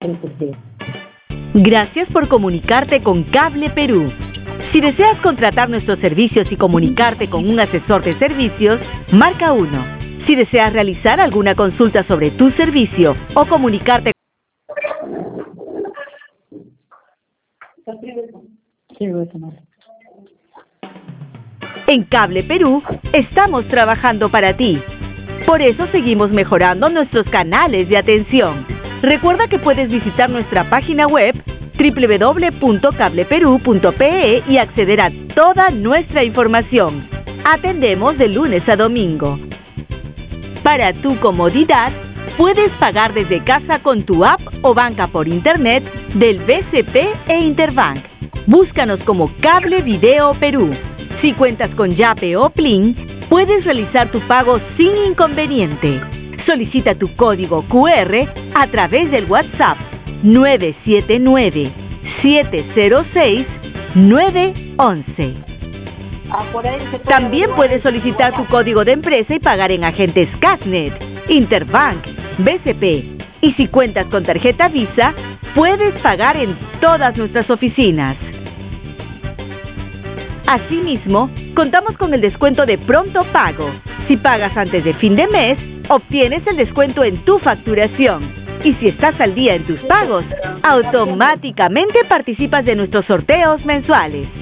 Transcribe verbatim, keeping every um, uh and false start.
Gracias por comunicarte con Cable Perú. Si deseas contratar nuestros servicios y comunicarte con un asesor de servicios, marca uno. Si deseas realizar alguna consulta sobre tu servicio o comunicarte en Cable Perú, estamos trabajando para ti. Por eso seguimos mejorando nuestros canales de atención. Recuerda que puedes visitar nuestra página web doble u doble u doble u punto cable perú punto pe e y acceder a toda nuestra información. Atendemos de lunes a domingo. Para tu comodidad, puedes pagar desde casa con tu app o banca por internet del B C P e Interbank. Búscanos como Cable Video Perú. Si cuentas con Yape o Plin, puedes realizar tu pago sin inconveniente. Solicita tu código cu erre a través del WhatsApp nueve siete nueve, siete cero seis, nueve once. También puedes solicitar tu código de empresa y pagar en agentes Casnet, Interbank, B C P. Y si cuentas con tarjeta Visa, puedes pagar en todas nuestras oficinas. Asimismo, contamos con el descuento de pronto pago. Si pagas antes de fin de mes, obtienes el descuento en tu facturación. Y si estás al día en tus pagos, automáticamente participas de nuestros sorteos mensuales.